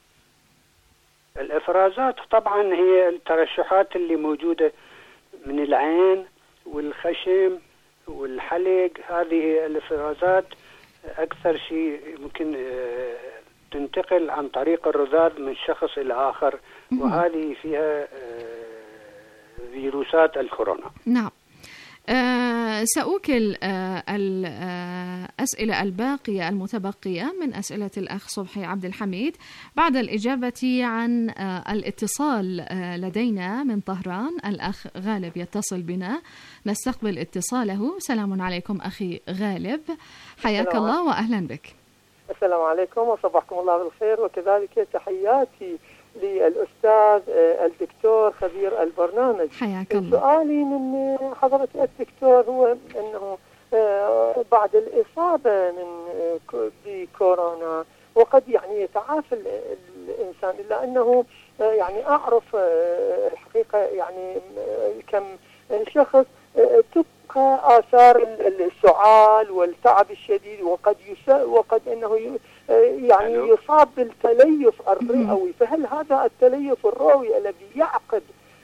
الإفرازات طبعا هي الترشحات اللي موجودة من العين والخشم والحلق. هذه الإفرازات أكثر شيء ممكن تنتقل عن طريق الرذاذ من شخص إلى آخر، وهذه فيها فيروسات الكورونا. نعم. سأوكل الأسئلة الباقية المتبقية من أسئلة الأخ صبحي عبد الحميد بعد الإجابة عن الاتصال لدينا من طهران. الأخ غالب يتصل بنا، نستقبل اتصاله. سلام عليكم أخي غالب، حياك الله وأهلا بك. السلام عليكم وصبحكم الله بالخير، وكذلك تحياتي للأستاذ الدكتور خبير البرنامج. حياك الله. سؤالي من حضرة الدكتور هو أنه بعد الإصابة بكورونا وقد يعني يتعافى الإنسان، إلا أنه يعني أعرف الحقيقة يعني كم شخص تبقى آثار السعال والتعب الشديد، وقد أنه يعني يصاب بالتليف الرئوي. فهل هذا التليف الرئوي الذي يعقد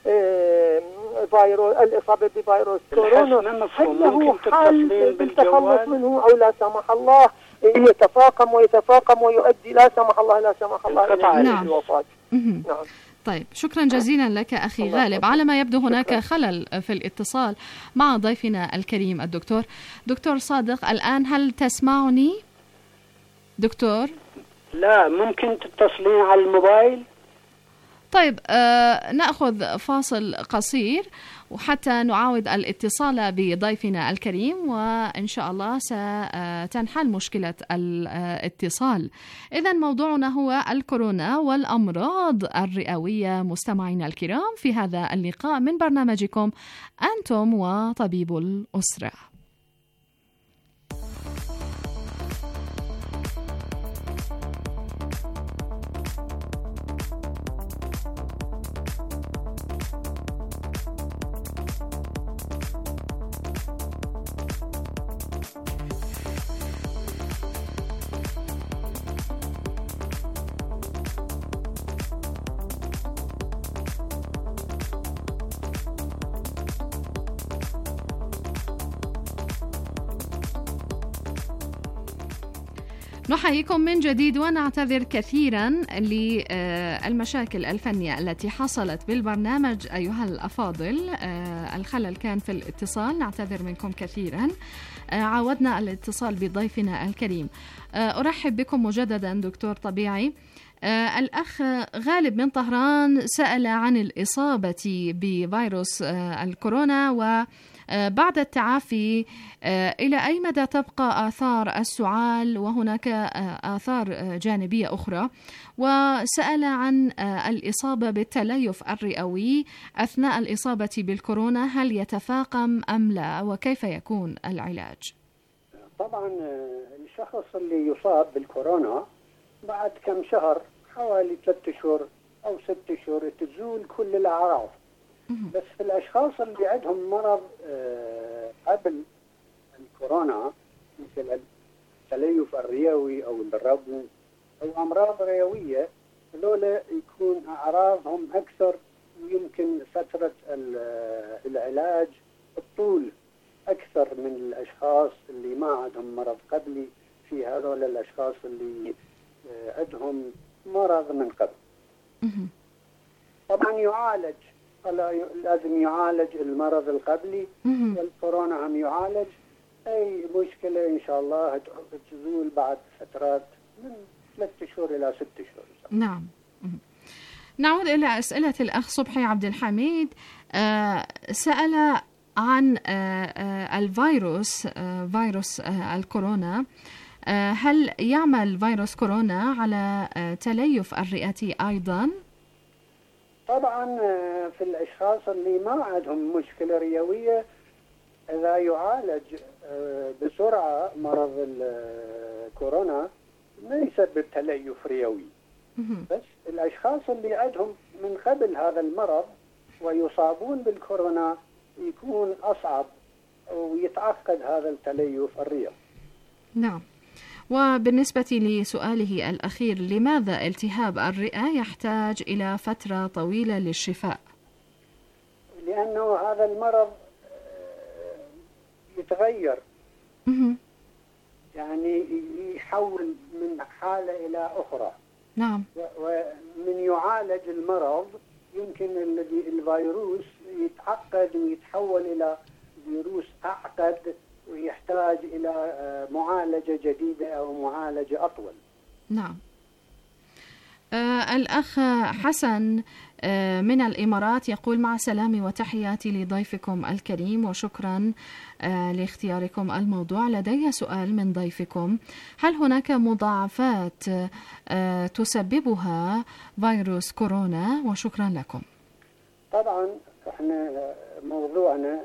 الإصابة بفيروس كورونا هل له حل بالتخلص منه، أو لا سمح الله يتفاقم ويؤدي لا سمح الله إلى الوفاة؟ نعم. طيب، شكرا جزيلا لك أخي غالب. على ما يبدو هناك خلل في الاتصال مع ضيفنا الكريم الدكتور. دكتور صادق، الآن هل تسمعني دكتور؟ لا، ممكن تتصلين على الموبايل. طيب، نأخذ فاصل قصير وحتى نعاود الاتصال بضيفنا الكريم، وإن شاء الله ستنحل مشكلة الاتصال. إذن موضوعنا هو الكورونا والأمراض الرئوية. مستمعينا الكرام، في هذا اللقاء من برنامجكم أنتم وطبيب الأسرة. نحييكم من جديد ونعتذر كثيرا للمشاكل الفنية التي حصلت بالبرنامج أيها الأفاضل. الخلل كان في الاتصال، نعتذر منكم كثيرا. عاودنا الاتصال بضيفنا الكريم. أرحب بكم مجددا دكتور طبيعي. الأخ غالب من طهران سأل عن الإصابة بفيروس الكورونا وبعد التعافي إلى أي مدى تبقى آثار السعال وهناك آثار جانبية أخرى، وسأل عن الإصابة بالتليف الرئوي أثناء الإصابة بالكورونا، هل يتفاقم أم لا وكيف يكون العلاج؟ طبعا الشخص اللي يصاب بالكورونا بعد كم شهر حوالي 3 شهور أو 6 شهور تزول كل الأعراض. بس في الأشخاص اللي عندهم مرض قبل الكورونا مثل التليف الرئوي أو الربو أو أمراض رئوية، هذول يكون أعراضهم أكثر ويمكن فترة العلاج الطول أكثر من الأشخاص اللي ما عندهم مرض قبلي. في هذول الأشخاص اللي عندهم مرض من قبل طبعا يعالج، لازم يعالج المرض القبلي والكورونا هم يعالج. أي مشكلة إن شاء الله تزول بعد فترات من 3 شهور إلى 6 شهور. نعم. نعود إلى أسئلة الأخ صبحي عبد الحميد. سأل عن الفيروس، فيروس الكورونا، هل يعمل فيروس كورونا على تليف الرئة أيضا؟ طبعا في الأشخاص اللي ما عندهم مشكلة رئوية إذا يعالج بسرعة مرض الكورونا ما يسبب تليف رئوي. بس الأشخاص اللي عندهم من قبل هذا المرض ويصابون بالكورونا يكون أصعب ويتعقد هذا التليف الرئوي. نعم. وبالنسبة لسؤاله الأخير، لماذا التهاب الرئة يحتاج إلى فترة طويلة للشفاء؟ لأنه هذا المرض يتغير، يعني يحول من حالة إلى أخرى. نعم. ومن يعالج المرض يمكن الفيروس يتعقد ويتحول إلى فيروس أعقد ويحتاج إلى معالجة جديدة أو معالجة أطول. نعم. الأخ حسن من الإمارات يقول: مع سلامي وتحياتي لضيفكم الكريم وشكرا لاختياركم الموضوع. لدي سؤال من ضيفكم: هل هناك مضاعفات تسببها فيروس كورونا؟ وشكرا لكم. طبعا احنا موضوعنا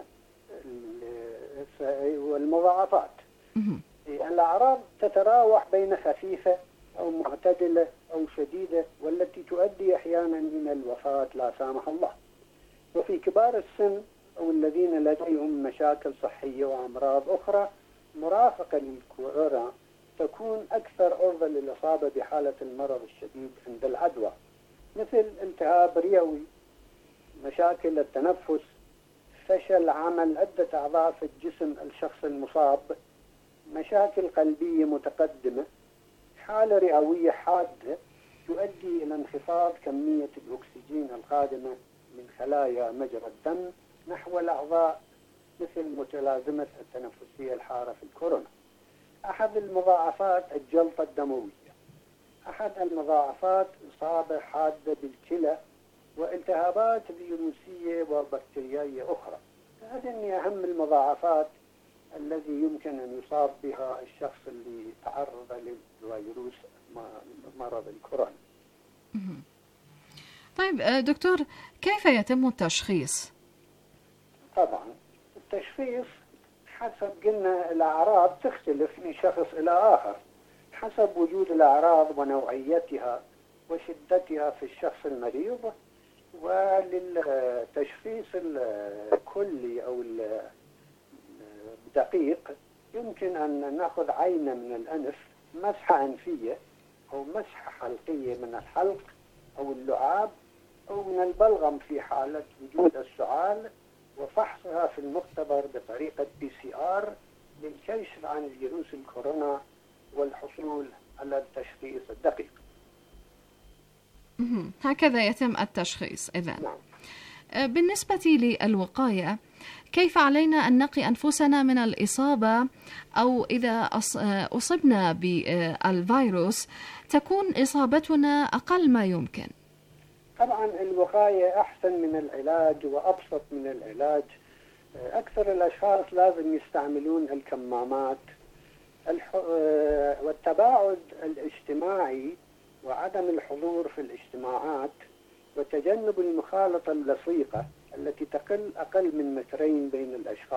والمضاعفات. الأعراض تتراوح بين خفيفة أو معتدلة أو شديدة، والتي تؤدي أحيانا إلى الوفاة لا سامح الله. وفي كبار السن أو الذين لديهم مشاكل صحية وأمراض أخرى مرافقة للكورونا تكون أكثر عرضة للإصابة بحالة المرض الشديد عند العدوى، مثل التهاب رئوي، مشاكل التنفس، فشل عمل عدة أعضاء في الجسم الشخص المصاب، مشاكل قلبية متقدمة، حالة رئوية حادة تؤدي إلى انخفاض كمية الأكسجين القادمة من خلايا مجرى الدم نحو الأعضاء، مثل متلازمة التنفسية الحارة في الكورونا. أحد المضاعفات الجلطة الدموية. أحد المضاعفات إصابة حادة بالكلى والتهابات فيروسية وبكتيريائية أخرى. هذه أهم المضاعفات الذي يمكن أن يصاب بها الشخص اللي تعرض للفيروس مرض الكورونا. طيب دكتور، كيف يتم التشخيص؟ طبعا التشخيص حسب قلنا الأعراض تختلف من شخص إلى آخر حسب وجود الأعراض ونوعيتها وشدتها في الشخص المريض. وللتشخيص الكلي أو الدقيق يمكن أن نأخذ عينة من الأنف، مسحة أنفية أو مسحة حلقية من الحلق أو اللعاب أو من البلغم في حالة وجود السعال، وفحصها في المختبر بطريقة PCR للكشف عن فيروس الكورونا والحصول على التشخيص الدقيق. هكذا يتم التشخيص إذن. نعم. بالنسبة للوقاية، كيف علينا أن نقي أنفسنا من الإصابة، أو إذا أصبنا بالفيروس تكون إصابتنا أقل ما يمكن؟ طبعا الوقاية أحسن من العلاج وأبسط من العلاج. أكثر الأشخاص لازم يستعملون الكمامات، والتباعد الاجتماعي وعدم الحضور في الاجتماعات، وتجنب المخالطة اللصيقة التي تقل أقل من 2 متر بين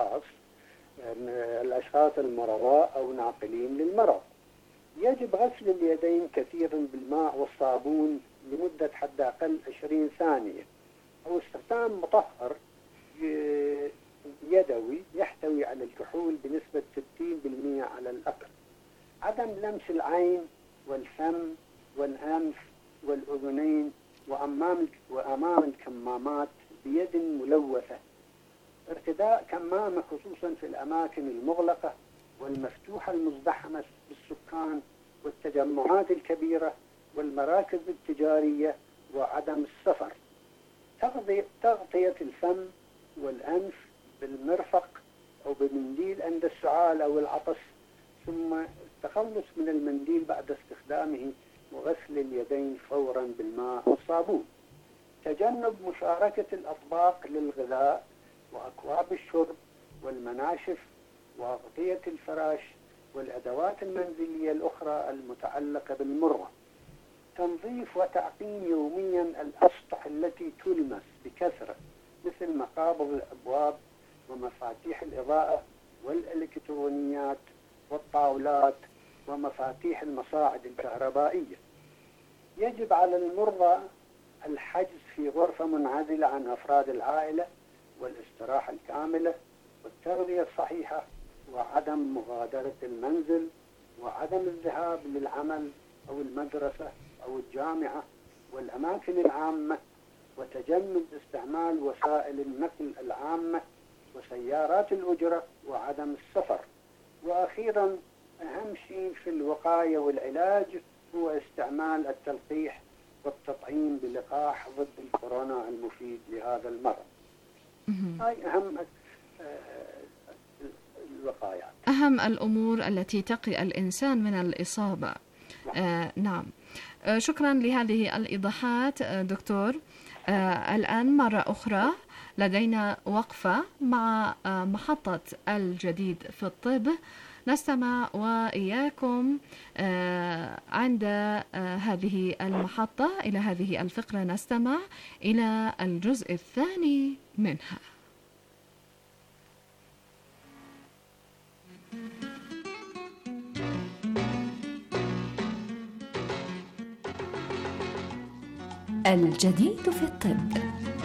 الأشخاص المرضى أو ناقلين للمرض. يجب غسل اليدين كثيرا بالماء والصابون لمدة حد أقل 20 ثانية، أو استخدام مطهر يدوي يحتوي على الكحول بنسبة 60% على الأقل. عدم لمس العين والفم والأنف والأذنين وأمام الكمامات بيد ملوثة. ارتداء كمامة خصوصا في الأماكن المغلقة والمفتوحة المزدحمة بالسكان والتجمعات الكبيرة والمراكز التجارية، وعدم السفر. تغطية الفم والأنف بالمرفق أو بمنديل عند السعال أو العطس، ثم التخلص من المنديل بعد استخدامه وغسل اليدين فورا بالماء والصابون. تجنب مشاركة الأطباق للغذاء وأكواب الشرب والمناشف وأغطية الفراش والأدوات المنزلية الأخرى المتعلقة بالمروة. تنظيف وتعقيم يوميا الأسطح التي تلمس بكثرة، مثل مقابض الأبواب ومفاتيح الإضاءة والإلكترونيات والطاولات ومفاتيح المصاعد الكهربائية. يجب على المرضى الحجز في غرفة منعزلة عن أفراد العائلة، والاستراحة الكاملة والتغذية الصحيحة، وعدم مغادرة المنزل، وعدم الذهاب للعمل أو المدرسة أو الجامعة والأماكن العامة، وتجنب استعمال وسائل النقل العامة وسيارات الأجرة، وعدم السفر. وأخيرا أهم شيء في الوقاية والعلاج هو استعمال التلقيح والتطعيم بلقاح ضد الكورونا المفيد لهذا المرض. هاي أهم الوقايات، أهم الأمور التي تقي الإنسان من الإصابة. نعم. شكرا لهذه الإيضاحات دكتور. الآن مرة أخرى لدينا وقفة مع محطة الجديد في الطب. نستمع وإياكم عند هذه المحطة إلى هذه الفقرة، نستمع إلى الجزء الثاني منها. الجديد في الطب.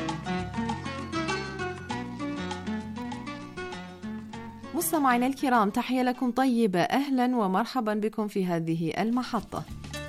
مستمعينا الكرام، تحية لكم طيبة، أهلا ومرحبا بكم في هذه المحطة.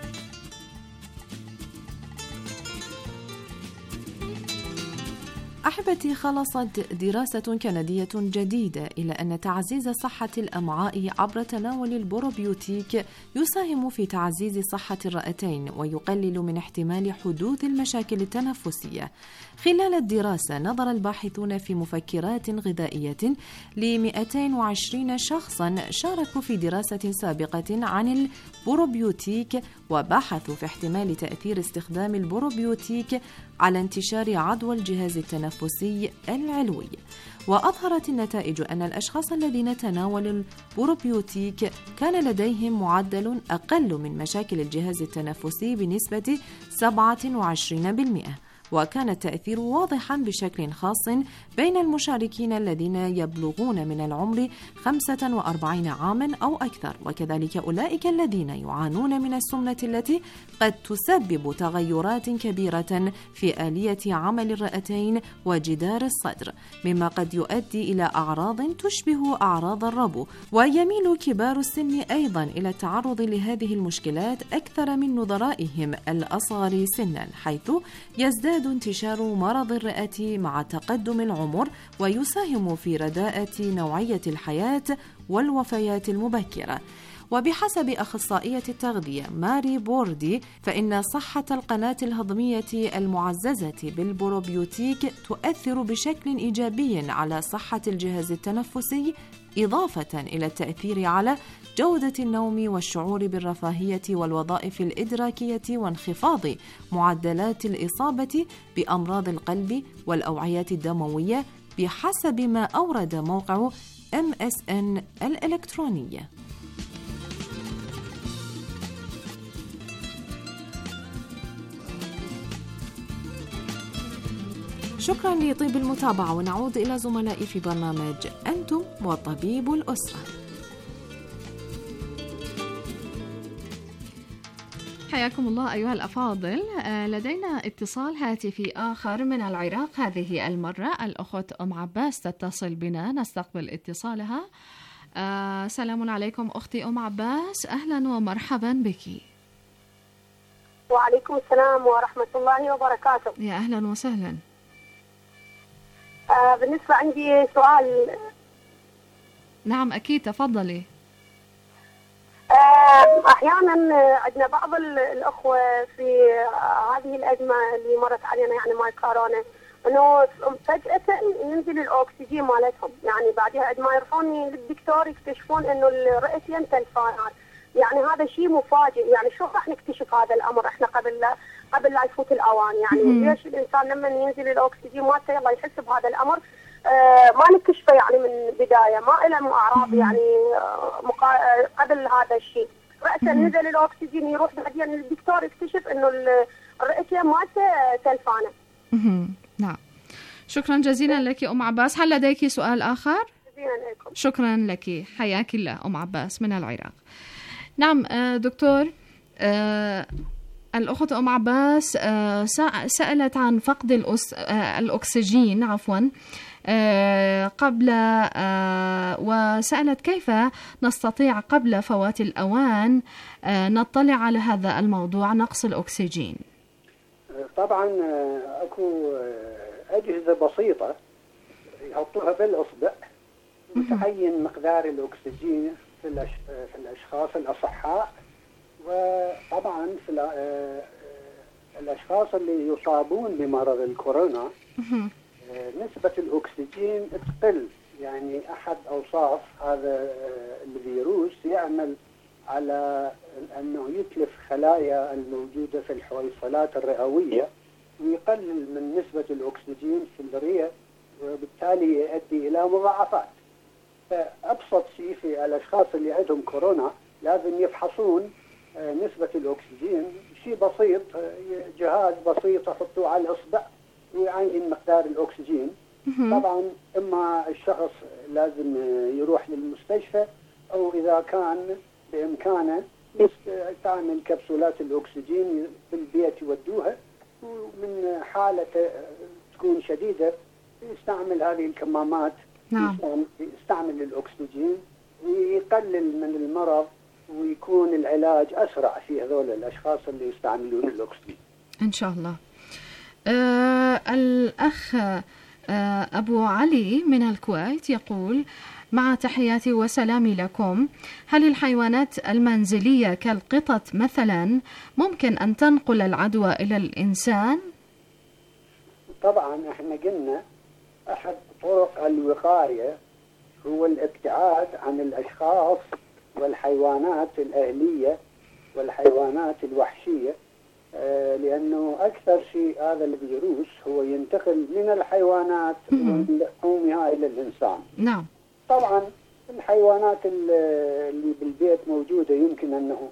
أحبتي، خلصت دراسة كندية جديدة إلى أن تعزيز صحة الأمعاء عبر تناول البروبيوتيك يساهم في تعزيز صحة الرئتين ويقلل من احتمال حدوث المشاكل التنفسية. خلال الدراسة نظر الباحثون في مفكرات غذائية ل220 شخصا شاركوا في دراسة سابقة عن البروبيوتيك، وبحثوا في احتمال تأثير استخدام البروبيوتيك على انتشار عدوى الجهاز التنفسي العلوي. وأظهرت النتائج أن الأشخاص الذين تناولوا البروبيوتيك كان لديهم معدل أقل من مشاكل الجهاز التنفسي بنسبة 27%. وكان التأثير واضحا بشكل خاص بين المشاركين الذين يبلغون من العمر 45 عاما أو أكثر، وكذلك أولئك الذين يعانون من السمنة التي قد تسبب تغيرات كبيرة في آلية عمل الرئتين وجدار الصدر، مما قد يؤدي إلى أعراض تشبه أعراض الربو. ويميل كبار السن أيضا إلى التعرض لهذه المشكلات أكثر من نظرائهم الأصغر سنا، حيث يزداد انتشار مرض الرئة مع تقدم العمر ويساهم في رداءة نوعية الحياة والوفيات المبكرة. وبحسب أخصائية التغذية ماري بوردي فإن صحة القناة الهضمية المعززة بالبروبيوتيك تؤثر بشكل إيجابي على صحة الجهاز التنفسي، إضافة إلى التأثير على جودة النوم والشعور بالرفاهية والوظائف الإدراكية وانخفاض معدلات الإصابة بأمراض القلب والأوعية الدموية، بحسب ما أورد موقع MSN الإلكترونية. شكرا لطيب المتابعة، ونعود إلى زملائي في برنامج أنتم وطبيب الأسرة. حياكم الله أيها الأفاضل. لدينا اتصال هاتفي آخر من العراق، هذه المرة الأخت أم عباس تتصل بنا، نستقبل اتصالها. سلام عليكم أختي أم عباس، أهلا ومرحبا بك. وعليكم السلام ورحمة الله وبركاته. يا أهلا وسهلا. بالنسبة عندي سؤال. نعم أكيد، تفضلي. أحيانا عندنا بعض الأخوة في هذه الأزمة اللي مرت علينا، يعني مال كورونا، إنه فجأة ينزل الأكسجين مالتهم، يعني بعدها عندما يروحون للدكتور يكتشفون إنه الرئتين تلفانات. يعني هذا شيء مفاجئ، يعني شو راح نكتشف هذا الأمر إحنا قبل لا يفوت الأوان؟ يعني ليش الإنسان لما ينزل الأكسجين مالته يلا يحس بهذا الأمر ما نكتشفه يعني من بداية، ما له أعراض يعني قبل هذا الشيء، رأسا نزل الأكسجين يروح بعدين الدكتور يكتشف إنه الرئتين مالته تلفانة. نعم، شكرا جزيلا لك أم عباس. هل لديك سؤال آخر؟ جزيلا لكم. شكرا لك، حياك الله أم عباس من العراق. نعم دكتور، الأخت أم عباس سألت عن فقد الأكسجين قبل، وسألت كيف نستطيع قبل فوات الأوان نطلع على هذا الموضوع، نقص الأكسجين. طبعا أكو أجهزة بسيطة يحطوها بالإصبع وتعين مقدار الأكسجين في الأشخاص الأصحاء، وطبعا في الأشخاص اللي يصابون بمرض الكورونا نسبة الأكسجين تقل. يعني أحد أوصاف هذا الفيروس يعمل على أنه يتلف خلايا الموجودة في الحويصلات الرئوية ويقلل من نسبة الأكسجين في الرئة، وبالتالي يؤدي إلى مضاعفات. فأبسط شيء في الأشخاص اللي عندهم كورونا لازم يفحصون نسبة الأكسجين، شيء بسيط، جهاز بسيط يحطوه على الإصبع ويعين مقدار الأكسجين. طبعا إما الشخص لازم يروح للمستشفى، أو إذا كان بإمكانه يستعمل كبسولات الأكسجين في البيت يودوها، ومن حالة تكون شديدة يستعمل هذه الكمامات. نعم. يستعمل الأكسجين ويقلل من المرض ويكون العلاج أسرع في هذول الأشخاص اللي يستعملون الأكسجين إن شاء الله. الأخ أبو علي من الكويت يقول: مع تحياتي وسلامي لكم، هل الحيوانات المنزلية كالقطط مثلا ممكن أن تنقل العدوى إلى الإنسان؟ طبعا احنا قلنا أحد طرق الوقاية هو الابتعاد عن الأشخاص والحيوانات الأهلية والحيوانات الوحشية، لأنه أكثر شيء هذا الفيروس هو ينتقل من الحيوانات ولحومها إلى الإنسان. نعم. طبعا الحيوانات اللي بالبيت موجودة يمكن أنه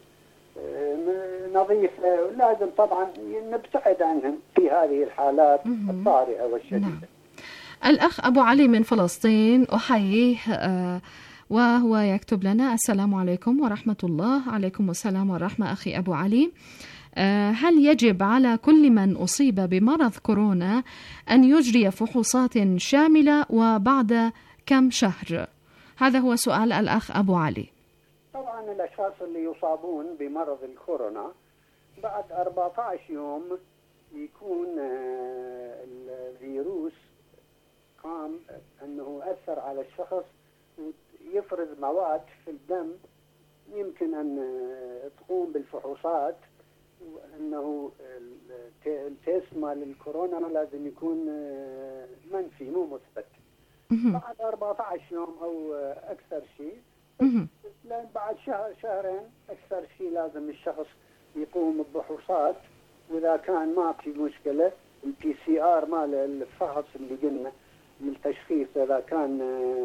نظيفة، لازم طبعا نبتعد عنهم في هذه الحالات الطارئة والشديدة. نعم. الأخ أبو علي من فلسطين أحييه وهو يكتب لنا: السلام عليكم ورحمة الله. عليكم السلام والرحمة أخي أبو علي. هل يجب على كل من أصيب بمرض كورونا أن يجري فحوصات شاملة وبعد كم شهر؟ هذا هو سؤال الأخ أبو علي. طبعا الأشخاص اللي يصابون بمرض الكورونا بعد 14 يوم يكون الفيروس قام أنه أثر على الشخص ويفرز مواد في الدم يمكن أن تقوم بالفحوصات، وأنه التيست مال الكورونا لازم يكون منفي مو مثبت بعد 14 يوم أو أكثر شيء، لأن بعد شهرين أكثر شيء لازم الشخص يقوم بفحوصات، وإذا كان ما في مشكلة الPCR مال الفحص اللي قلنا للتشخيص إذا كان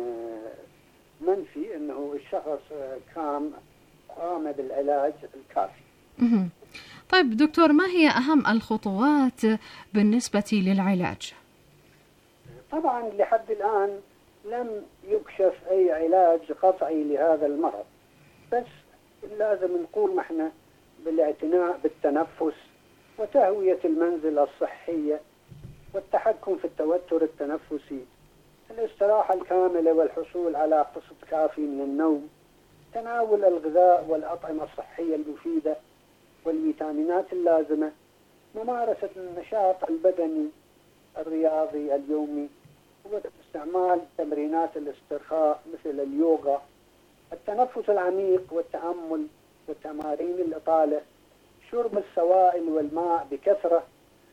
منفي أنه الشخص قام بالعلاج الكافي. طيب دكتور، ما هي أهم الخطوات بالنسبة للعلاج؟ طبعا لحد الآن لم يكشف أي علاج قطعي لهذا المرض، بس لازم نقوم احنا بالاعتناء بالتنفس وتهوية المنزل الصحية والتحكم في التوتر التنفسي، الاستراحة الكاملة والحصول على قسط كافي من النوم، تناول الغذاء والأطعمة الصحية المفيدة والفيتامينات اللازمة، ممارسة النشاط البدني الرياضي اليومي، واستعمال تمرينات الاسترخاء مثل اليوغا، التنفس العميق والتأمل وتمارين الإطالة، شرب السوائل والماء بكثرة،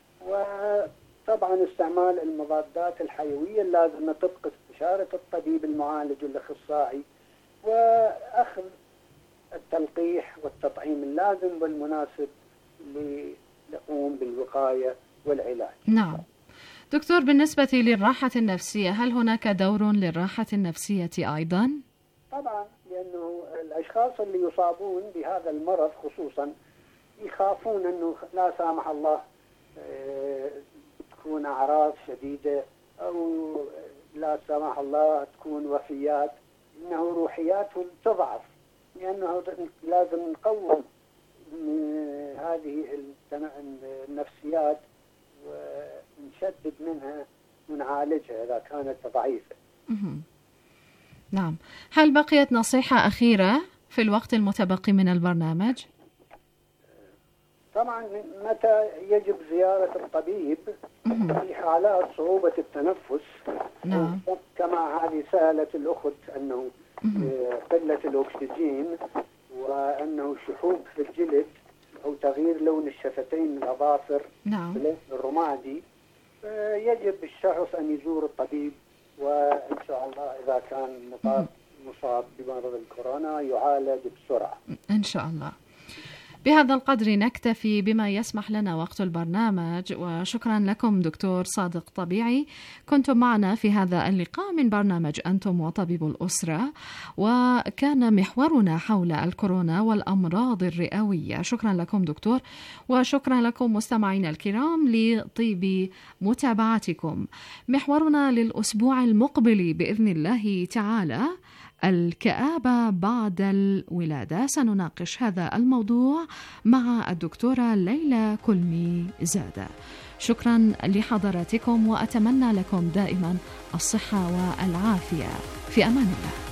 وطبعا استعمال المضادات الحيوية اللازمة طبق استشارة الطبيب المعالج الأخصائي، وأخذ التلقيح والتطعيم اللازم والمناسب لنقوم بالوقاية والعلاج. نعم دكتور، بالنسبة للراحة النفسية، هل هناك دور للراحة النفسية أيضا؟ طبعا، لأنه الأشخاص اللي يصابون بهذا المرض خصوصا يخافون أنه لا سامح الله تكون أعراض شديدة أو لا سامح الله تكون وفيات، إنه روحياتهم تضعف، لأنه لازم نقوم من هذه النفسيات ونشدد منها ونعالجها إذا كانت ضعيفة. نعم. هل بقيت نصيحة أخيرة في الوقت المتبقي من البرنامج؟ طبعا متى يجب زيارة الطبيب في حالات صعوبة التنفس. نعم. كما هذه سألت الأخت أنه قلة الأكسجين وأنه شحوب في الجلد أو تغيير لون الشفتين الأظافر. نعم. الرمادي، يجب الشخص أن يزور الطبيب، وإن شاء الله إذا كان مصاب بمرض الكورونا يعالج بسرعة إن شاء الله. بهذا القدر نكتفي بما يسمح لنا وقت البرنامج، وشكرا لكم دكتور صادق طبيعي، كنتم معنا في هذا اللقاء من برنامج أنتم وطبيب الأسرة، وكان محورنا حول الكورونا والأمراض الرئوية. شكرا لكم دكتور، وشكرا لكم مستمعينا الكرام لطيب متابعتكم. محورنا للأسبوع المقبل بإذن الله تعالى الكآبة بعد الولادة، سنناقش هذا الموضوع مع الدكتورة ليلى كلمي زادة. شكرا لحضراتكم، وأتمنى لكم دائما الصحة والعافية. في أمان الله.